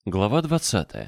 Глава 20.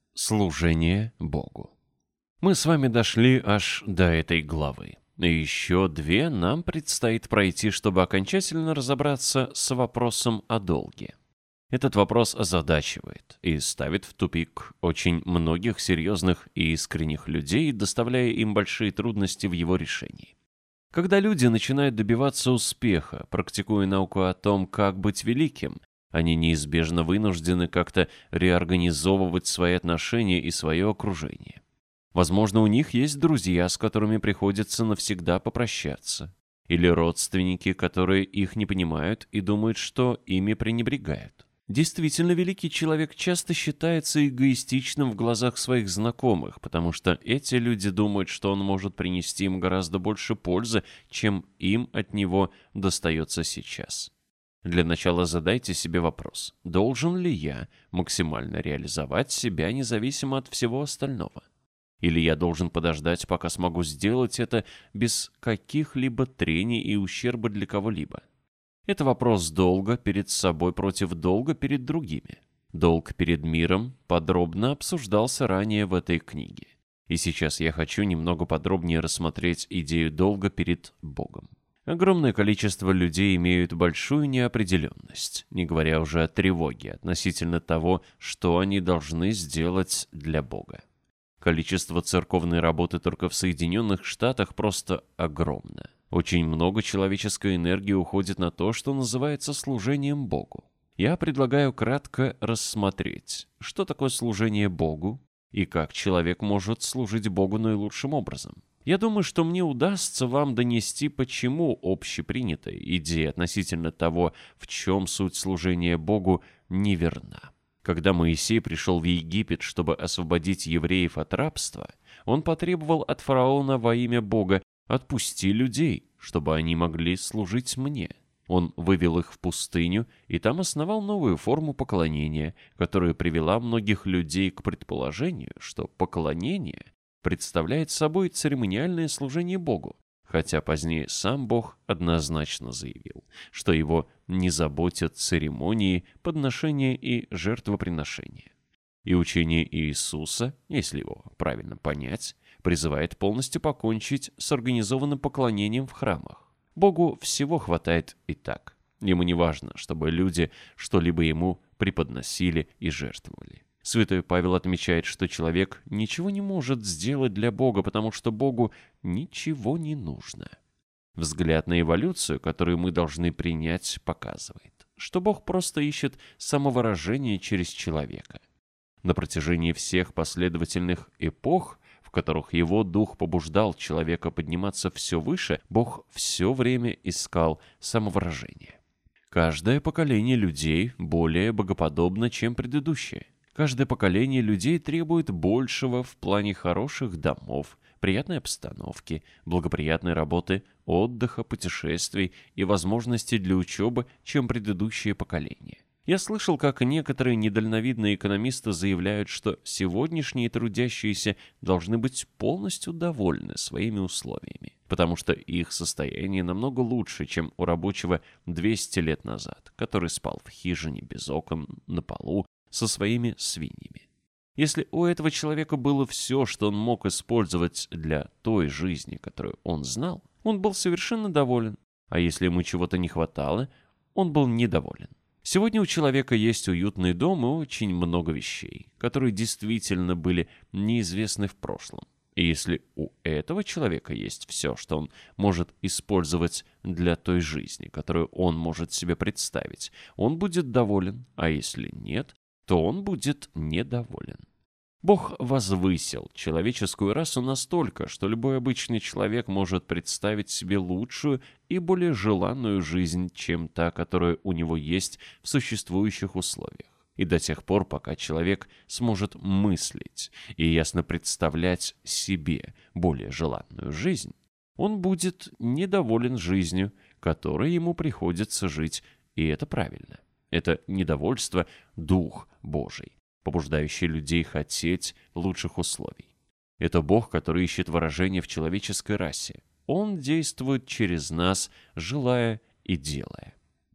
Служение Богу. Мы с вами дошли аж до этой главы. И еще две нам предстоит пройти, чтобы окончательно разобраться с вопросом о долге. Этот вопрос озадачивает и ставит в тупик очень многих серьезных и искренних людей, доставляя им большие трудности в его решении. Когда люди начинают добиваться успеха, практикуя науку о том, как быть великим, они неизбежно вынуждены как-то реорганизовывать свои отношения и свое окружение. Возможно, у них есть друзья, с которыми приходится навсегда попрощаться, или родственники, которые их не понимают и думают, что ими пренебрегают. Действительно, великий человек часто считается эгоистичным в глазах своих знакомых, потому что эти люди думают, что он может принести им гораздо больше пользы, чем им от него достается сейчас. Для начала задайте себе вопрос, должен ли я максимально реализовать себя независимо от всего остального? Или я должен подождать, пока смогу сделать это без каких-либо трений и ущерба для кого-либо? Это вопрос долга перед собой против долга перед другими. Долг перед миром подробно обсуждался ранее в этой книге. И сейчас я хочу немного подробнее рассмотреть идею долга перед Богом. Огромное количество людей имеют большую неопределенность, не говоря уже о тревоге относительно того, что они должны сделать для Бога. Количество церковной работы только в Соединенных Штатах просто огромно. Очень много человеческой энергии уходит на то, что называется служением Богу. Я предлагаю кратко рассмотреть, что такое служение Богу и как человек может служить Богу наилучшим образом. Я думаю, что мне удастся вам донести, почему общепринятая идея относительно того, в чем суть служения Богу, неверна. Когда Моисей пришел в Египет, чтобы освободить евреев от рабства, он потребовал от фараона во имя Бога: «Отпусти людей, чтобы они могли служить мне». Он вывел их в пустыню и там основал новую форму поклонения, которая привела многих людей к предположению, что поклонение представляет собой церемониальное служение Богу, хотя позднее сам Бог однозначно заявил, что его не заботят церемонии, подношения и жертвоприношения. И учение Иисуса, если его правильно понять, призывает полностью покончить с организованным поклонением в храмах. Богу всего хватает и так. Ему не важно, чтобы люди что-либо ему преподносили и жертвовали. Святой Павел отмечает, что человек ничего не может сделать для Бога, потому что Богу ничего не нужно. Взгляд на эволюцию, которую мы должны принять, показывает, что Бог просто ищет самовыражение через человека. На протяжении всех последовательных эпох, в которых его дух побуждал человека подниматься все выше, Бог все время искал самовыражение. Каждое поколение людей более богоподобно, чем предыдущее. Каждое поколение людей требует большего в плане хороших домов, приятной обстановки, благоприятной работы, отдыха, путешествий и возможностей для учебы, чем предыдущее поколение. Я слышал, как некоторые недальновидные экономисты заявляют, что сегодняшние трудящиеся должны быть полностью довольны своими условиями, потому что их состояние намного лучше, чем у рабочего 200 лет назад, который спал в хижине без окон на полу со своими свиньями. Если у этого человека было все, что он мог использовать для той жизни, которую он знал, он был совершенно доволен, а если ему чего-то не хватало, он был недоволен. Сегодня у человека есть уютный дом и очень много вещей, которые действительно были неизвестны в прошлом. И если у этого человека есть все, что он может использовать для той жизни, которую он может себе представить, он будет доволен, а если нет, то он будет недоволен. Бог возвысил человеческую расу настолько, что любой обычный человек может представить себе лучшую и более желанную жизнь, чем та, которая у него есть в существующих условиях. И до тех пор, пока человек сможет мыслить и ясно представлять себе более желанную жизнь, он будет недоволен жизнью, которой ему приходится жить, и это правильно. Это недовольство – Дух Божий, побуждающий людей хотеть лучших условий. Это Бог, который ищет выражение в человеческой расе. Он действует через нас, желая и делая.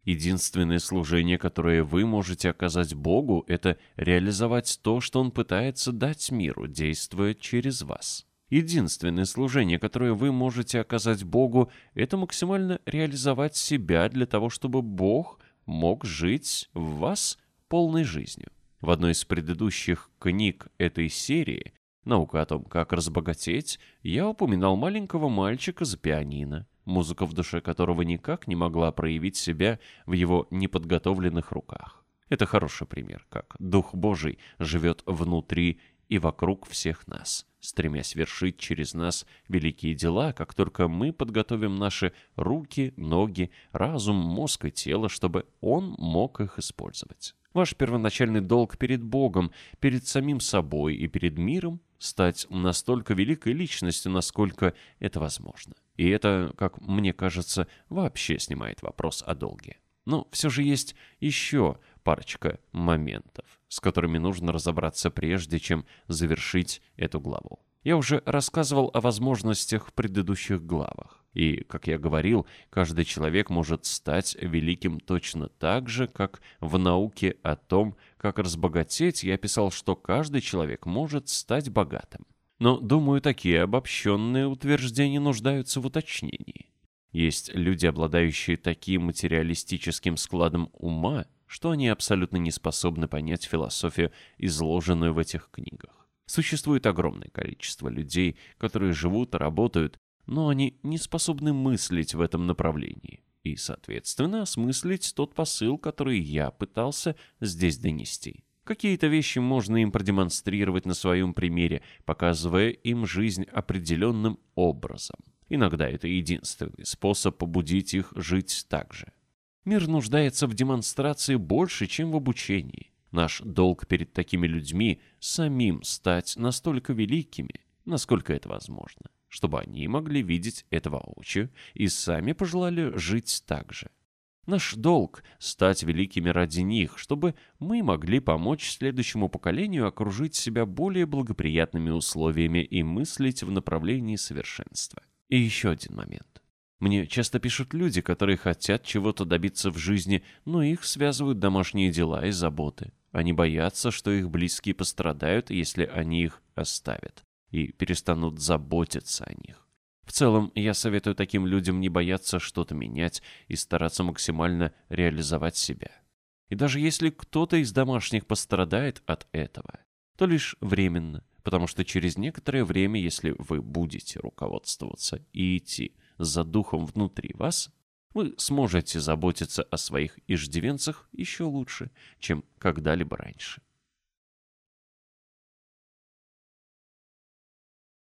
Единственное служение, которое вы можете оказать Богу, это реализовать то, что Он пытается дать миру, действуя через вас. Единственное служение, которое вы можете оказать Богу, это максимально реализовать себя для того, чтобы Бог мог жить в вас полной жизнью. В одной из предыдущих книг этой серии «Наука о том, как разбогатеть», я упоминал маленького мальчика за пианино, музыка в душе которого никак не могла проявить себя в его неподготовленных руках. Это хороший пример, как Дух Божий живет внутри и вокруг всех нас, стремясь вершить через нас великие дела, как только мы подготовим наши руки, ноги, разум, мозг и тело, чтобы Он мог их использовать. Ваш первоначальный долг перед Богом, перед самим собой и перед миром — стать настолько великой личностью, насколько это возможно. И это, как мне кажется, вообще снимает вопрос о долге. Но все же есть еще парочка моментов, с которыми нужно разобраться прежде, чем завершить эту главу. Я уже рассказывал о возможностях в предыдущих главах. И, как я говорил, каждый человек может стать великим точно так же, как в науке о том, как разбогатеть, я писал, что каждый человек может стать богатым. Но, думаю, такие обобщенные утверждения нуждаются в уточнении. Есть люди, обладающие таким материалистическим складом ума, что они абсолютно не способны понять философию, изложенную в этих книгах. Существует огромное количество людей, которые живут и работают, но они не способны мыслить в этом направлении и, соответственно, осмыслить тот посыл, который я пытался здесь донести. Какие-то вещи можно им продемонстрировать на своем примере, показывая им жизнь определенным образом. Иногда это единственный способ побудить их жить так же. Мир нуждается в демонстрации больше, чем в обучении. Наш долг перед такими людьми — самим стать настолько великими, насколько это возможно, чтобы они могли видеть это воочию и сами пожелали жить так же. Наш долг — стать великими ради них, чтобы мы могли помочь следующему поколению окружить себя более благоприятными условиями и мыслить в направлении совершенства. И еще один момент. Мне часто пишут люди, которые хотят чего-то добиться в жизни, но их связывают домашние дела и заботы. Они боятся, что их близкие пострадают, если они их оставят, и перестанут заботиться о них. В целом, я советую таким людям не бояться что-то менять и стараться максимально реализовать себя. И даже если кто-то из домашних пострадает от этого, то лишь временно, потому что через некоторое время, если вы будете руководствоваться и идти за духом внутри вас, вы сможете заботиться о своих иждивенцах еще лучше, чем когда-либо раньше.